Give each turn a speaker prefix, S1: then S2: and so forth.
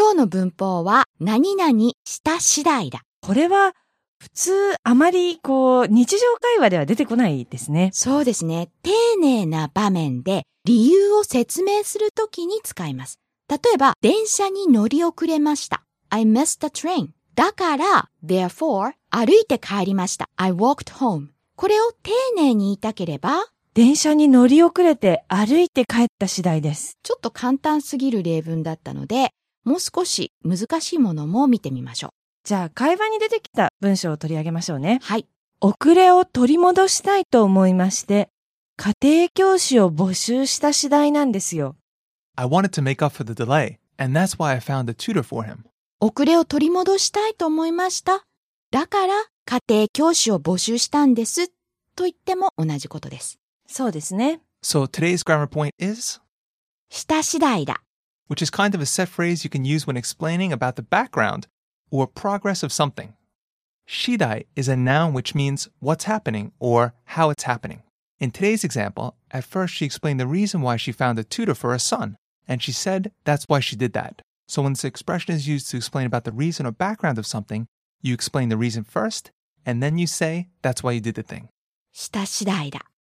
S1: 今日の文法は何々した次第だ。
S2: これは普通あまり日常会話では出てこないですね。
S1: そうですね。丁寧な場面で理由を説明するときに使います。例えば、電車に乗り遅れました。I missed the train. だから、therefore、歩いて帰りました。I walked home. これを丁寧に言いたければ、
S2: 電車に乗り遅れて歩いて帰った次第です。
S1: ちょっと簡単すぎる例文だったので、もう少し難しいものも見てみましょう。
S2: じゃあ会話に出てきた文章を取り上げましょうね。
S1: はい。
S2: 遅れを取り戻したいと思いまして、家庭教師を募集した次第なんですよ。
S3: I wanted to make up for the delay, and that's why I found a tutor for him.
S1: 遅れを取り戻したいと思いました。だから家庭教師を募集したんです。と言っても同じことです。
S2: そうですね。
S3: So today's grammar point is,
S1: した次第だ。
S3: which is kind of a set phrase you can use when explaining about the background or progress of something. Shidai is a noun which means what's happening or how it's happening. In today's example, at first she explained the reason why she found a tutor for her son, and she said that's why she did that. So when this expression is used to explain about the reason or background of something, you explain the reason first, and then you say that's why you did the thing.
S1: した次第だ。